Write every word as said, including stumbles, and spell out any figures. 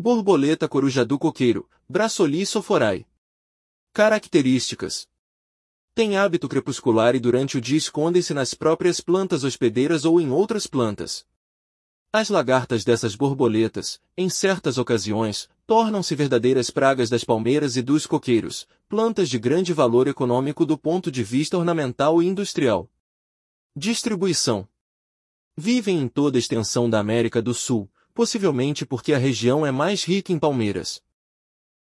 Borboleta coruja do coqueiro, Braçoli soforai. Características. Tem hábito crepuscular e durante o dia escondem-se nas próprias plantas hospedeiras ou em outras plantas. As lagartas dessas borboletas, em certas ocasiões, tornam-se verdadeiras pragas das palmeiras e dos coqueiros, plantas de grande valor econômico do ponto de vista ornamental e industrial. Distribuição. Vivem em toda a extensão da América do Sul, possivelmente porque a região é mais rica em palmeiras.